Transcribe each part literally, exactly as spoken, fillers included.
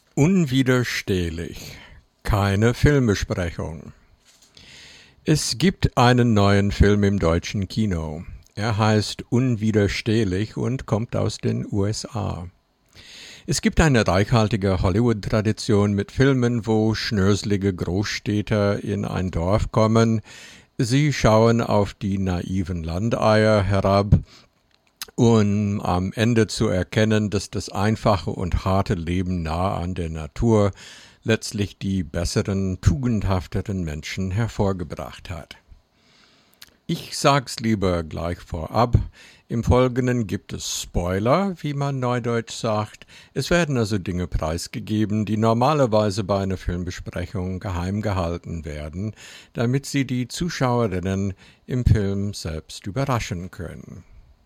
Unwiderstehlich. Keine Filmbesprechung. Es gibt einen neuen Film im deutschen Kino. Er heißt Unwiderstehlich und kommt aus den U S A. Es gibt eine reichhaltige Hollywood-Tradition mit Filmen, wo schnörselige Großstädter in ein Dorf kommen. Sie schauen auf die naiven Landeier herab, um am Ende zu erkennen, dass das einfache und harte Leben nah an der Natur letztlich die besseren, tugendhafteren Menschen hervorgebracht hat. Ich sag's lieber gleich vorab. Im Folgenden gibt es Spoiler, wie man neudeutsch sagt. Es werden also Dinge preisgegeben, die normalerweise bei einer Filmbesprechung geheim gehalten werden, damit sie die Zuschauerinnen im Film selbst überraschen können.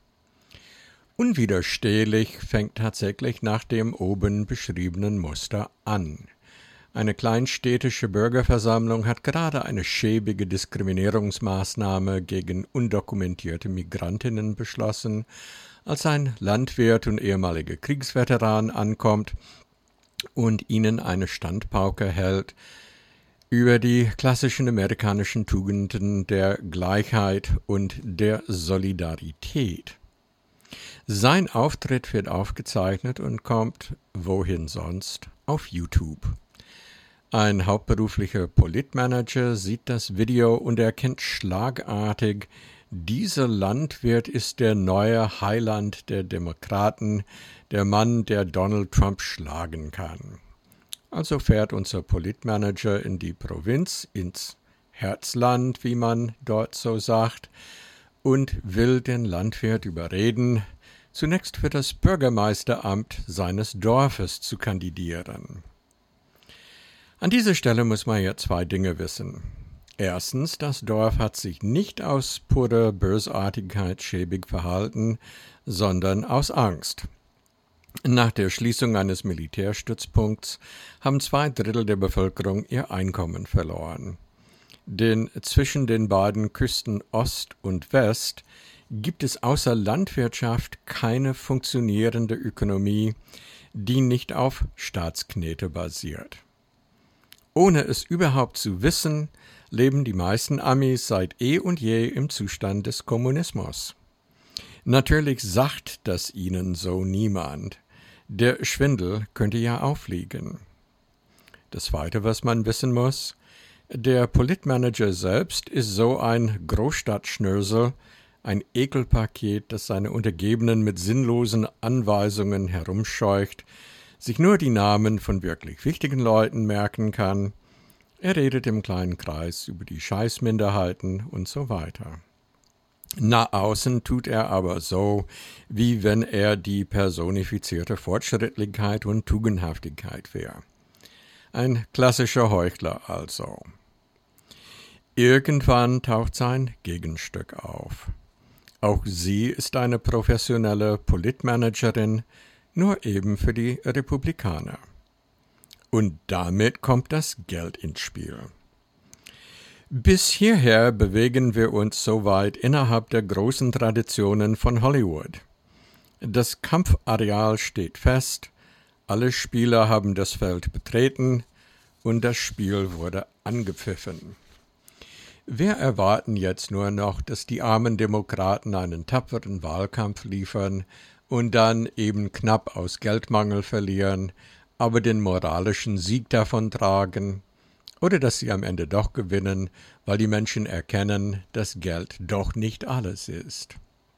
Unwiderstehlich fängt tatsächlich nach dem oben beschriebenen Muster an. Eine kleinstädtische Bürgerversammlung hat gerade eine schäbige Diskriminierungsmaßnahme gegen undokumentierte Migrantinnen beschlossen, als ein Landwirt und ehemaliger Kriegsveteran ankommt und ihnen eine Standpauke hält über die klassischen amerikanischen Tugenden der Gleichheit und der Solidarität. Sein Auftritt wird aufgezeichnet und kommt, wohin sonst, auf YouTube. Ein hauptberuflicher Politmanager sieht das Video und erkennt schlagartig, dieser Landwirt ist der neue Heiland der Demokraten, der Mann, der Donald Trump schlagen kann. Also fährt unser Politmanager in die Provinz, ins Herzland, wie man dort so sagt, und will den Landwirt überreden, zunächst für das Bürgermeisteramt seines Dorfes zu kandidieren. An dieser Stelle muss man ja zwei Dinge wissen. Erstens, das Dorf hat sich nicht aus purer Bösartigkeit schäbig verhalten, sondern aus Angst. Nach der Schließung eines Militärstützpunkts haben zwei Drittel der Bevölkerung ihr Einkommen verloren. Denn zwischen den beiden Küsten Ost und West gibt es außer Landwirtschaft keine funktionierende Ökonomie, die nicht auf Staatsknete basiert. Ohne es überhaupt zu wissen, leben die meisten Amis seit eh und je im Zustand des Kommunismus. Natürlich sagt das ihnen so niemand. Der Schwindel könnte ja aufliegen. Das Zweite, was man wissen muss, der Politmanager selbst ist so ein Großstadtschnörsel, ein Ekelpaket, das seine Untergebenen mit sinnlosen Anweisungen herumscheucht, sich nur die Namen von wirklich wichtigen Leuten merken kann. Er redet im kleinen Kreis über die Scheißminderheiten und so weiter. Nach außen tut er aber so, wie wenn er die personifizierte Fortschrittlichkeit und Tugendhaftigkeit wäre. Ein klassischer Heuchler also. Irgendwann taucht sein Gegenstück auf. Auch sie ist eine professionelle Politmanagerin, nur eben für die Republikaner. Und damit kommt das Geld ins Spiel. Bis hierher bewegen wir uns soweit innerhalb der großen Traditionen von Hollywood. Das Kampfareal steht fest, alle Spieler haben das Feld betreten und das Spiel wurde angepfiffen. Wir erwarten jetzt nur noch, dass die armen Demokraten einen tapferen Wahlkampf liefern und dann eben knapp aus Geldmangel verlieren, aber den moralischen Sieg davontragen, oder dass sie am Ende doch gewinnen, weil die Menschen erkennen, dass Geld doch nicht alles ist.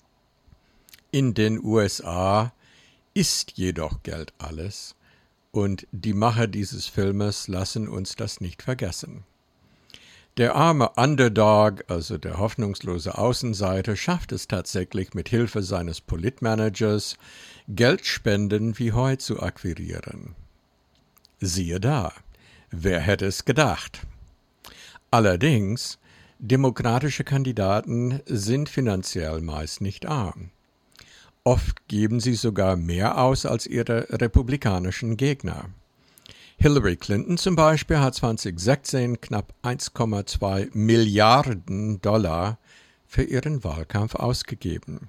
In den U S A ist jedoch Geld alles, und die Macher dieses Filmes lassen uns das nicht vergessen. Der arme Underdog, also der hoffnungslose Außenseiter, schafft es tatsächlich mit Hilfe seines Politmanagers, Geldspenden wie Heu zu akquirieren. Siehe da, wer hätte es gedacht? Allerdings, demokratische Kandidaten sind finanziell meist nicht arm. Oft geben sie sogar mehr aus als ihre republikanischen Gegner. Hillary Clinton zum Beispiel hat zwanzig sechzehn knapp eins Komma zwei Milliarden Dollar für ihren Wahlkampf ausgegeben.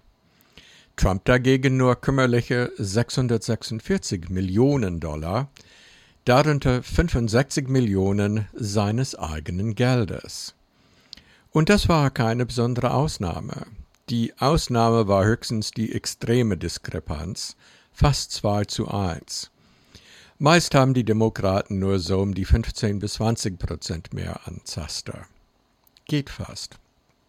Trump dagegen nur kümmerliche sechshundertsechsundvierzig Millionen Dollar, darunter fünfundsechzig Millionen seines eigenen Geldes. Und das war keine besondere Ausnahme. Die Ausnahme war höchstens die extreme Diskrepanz, fast zwei zu eins. Meist haben die Demokraten nur so um die fünfzehn bis zwanzig Prozent mehr an Zaster. Geht fast.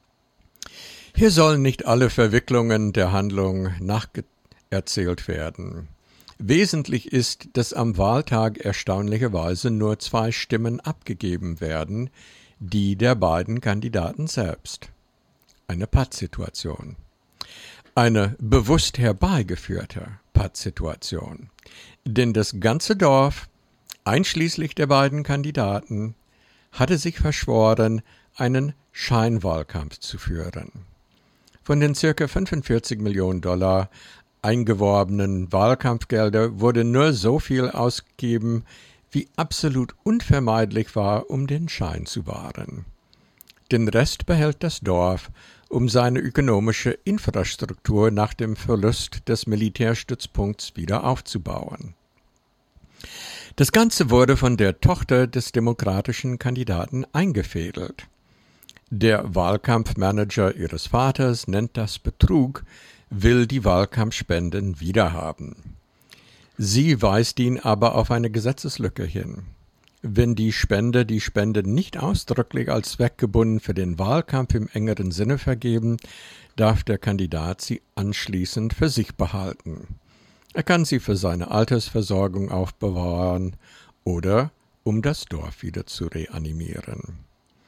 Hier sollen nicht alle Verwicklungen der Handlung nacherzählt werden. Wesentlich ist, dass am Wahltag erstaunlicherweise nur zwei Stimmen abgegeben werden, die der beiden Kandidaten selbst. Eine Pattsituation. Eine bewusst herbeigeführte Pattsituation. Denn das ganze Dorf, einschließlich der beiden Kandidaten, hatte sich verschworen, einen Scheinwahlkampf zu führen. Von den ca. fünfundvierzig Millionen Dollar eingeworbenen Wahlkampfgelder wurde nur so viel ausgegeben, wie absolut unvermeidlich war, um den Schein zu wahren. Den Rest behält das Dorf, um seine ökonomische Infrastruktur nach dem Verlust des Militärstützpunkts wieder aufzubauen. Das Ganze wurde von der Tochter des demokratischen Kandidaten eingefädelt. Der Wahlkampfmanager ihres Vaters nennt das Betrug, will die Wahlkampfspenden wiederhaben. Sie weist ihn aber auf eine Gesetzeslücke hin. Wenn die Spender die Spende nicht ausdrücklich als zweckgebunden für den Wahlkampf im engeren Sinne vergeben, darf der Kandidat sie anschließend für sich behalten. Er kann sie für seine Altersversorgung aufbewahren oder um das Dorf wieder zu reanimieren.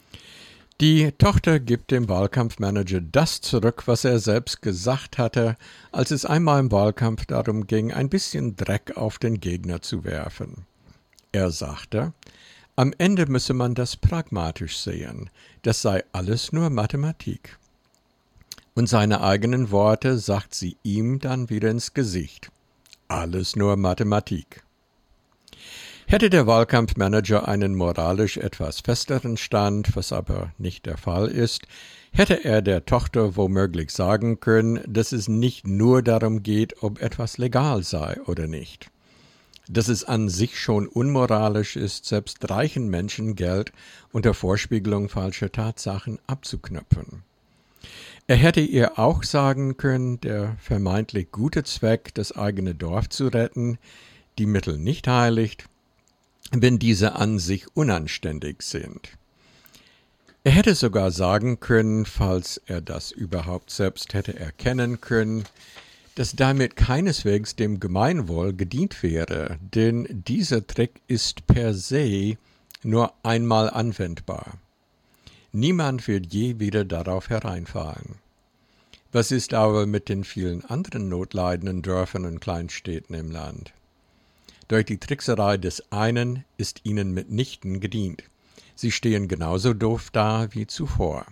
Die Tochter gibt dem Wahlkampfmanager das zurück, was er selbst gesagt hatte, als es einmal im Wahlkampf darum ging, ein bisschen Dreck auf den Gegner zu werfen. Er sagte, am Ende müsse man das pragmatisch sehen, das sei alles nur Mathematik. Und seine eigenen Worte sagt sie ihm dann wieder ins Gesicht. Alles nur Mathematik. Hätte der Wahlkampfmanager einen moralisch etwas festeren Stand, was aber nicht der Fall ist, hätte er der Tochter womöglich sagen können, dass es nicht nur darum geht, ob etwas legal sei oder nicht. Dass es an sich schon unmoralisch ist, selbst reichen Menschen Geld unter Vorspiegelung falscher Tatsachen abzuknöpfen. Er hätte ihr auch sagen können, der vermeintlich gute Zweck, das eigene Dorf zu retten, die Mittel nicht heiligt, wenn diese an sich unanständig sind. Er hätte sogar sagen können, falls er das überhaupt selbst hätte erkennen können, dass damit keineswegs dem Gemeinwohl gedient wäre, denn dieser Trick ist per se nur einmal anwendbar. Niemand wird je wieder darauf hereinfallen. Was ist aber mit den vielen anderen notleidenden Dörfern und Kleinstädten im Land? Durch die Trickserei des einen ist ihnen mitnichten gedient. Sie stehen genauso doof da wie zuvor.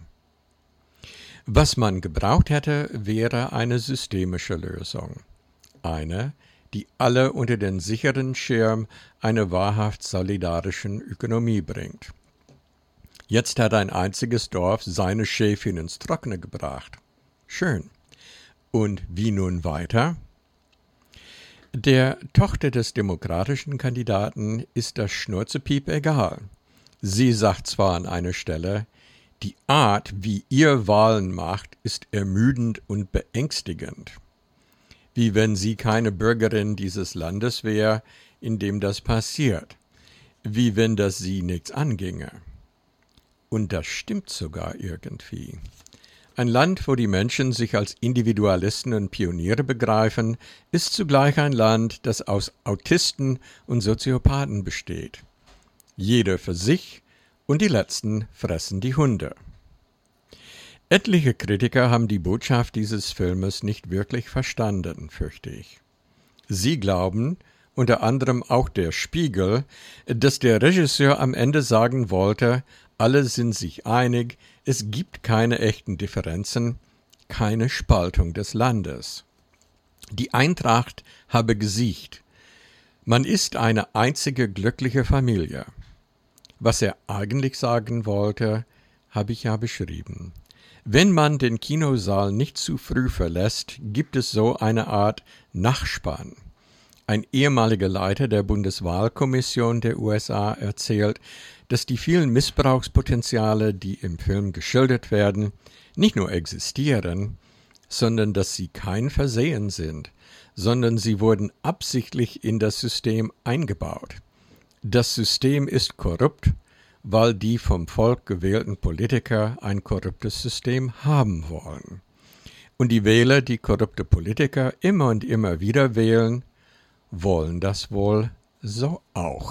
Was man gebraucht hätte, wäre eine systemische Lösung. Eine, die alle unter den sicheren Schirm einer wahrhaft solidarischen Ökonomie bringt. Jetzt hat ein einziges Dorf seine Schäfchen ins Trockene gebracht. Schön. Und wie nun weiter? Der Tochter des demokratischen Kandidaten ist das Schnurzepiep egal. Sie sagt zwar an einer Stelle, die Art, wie ihr Wahlen macht, ist ermüdend und beängstigend. Wie wenn sie keine Bürgerin dieses Landes wäre, in dem das passiert. Wie wenn das sie nichts anginge. Und das stimmt sogar irgendwie. Ein Land, wo die Menschen sich als Individualisten und Pioniere begreifen, ist zugleich ein Land, das aus Autisten und Soziopathen besteht. Jeder für sich und die Letzten fressen die Hunde. Etliche Kritiker haben die Botschaft dieses Filmes nicht wirklich verstanden, fürchte ich. Sie glauben, unter anderem auch der Spiegel, dass der Regisseur am Ende sagen wollte, alle sind sich einig, es gibt keine echten Differenzen, keine Spaltung des Landes. Die Eintracht habe gesiegt. Man ist eine einzige glückliche Familie. Was er eigentlich sagen wollte, habe ich ja beschrieben. Wenn man den Kinosaal nicht zu früh verlässt, gibt es so eine Art Nachspann. Ein ehemaliger Leiter der Bundeswahlkommission der U S A erzählt, dass die vielen Missbrauchspotenziale, die im Film geschildert werden, nicht nur existieren, sondern dass sie kein Versehen sind, sondern sie wurden absichtlich in das System eingebaut. Das System ist korrupt, weil die vom Volk gewählten Politiker ein korruptes System haben wollen. Und die Wähler, die korrupte Politiker immer und immer wieder wählen, wollen das wohl so auch.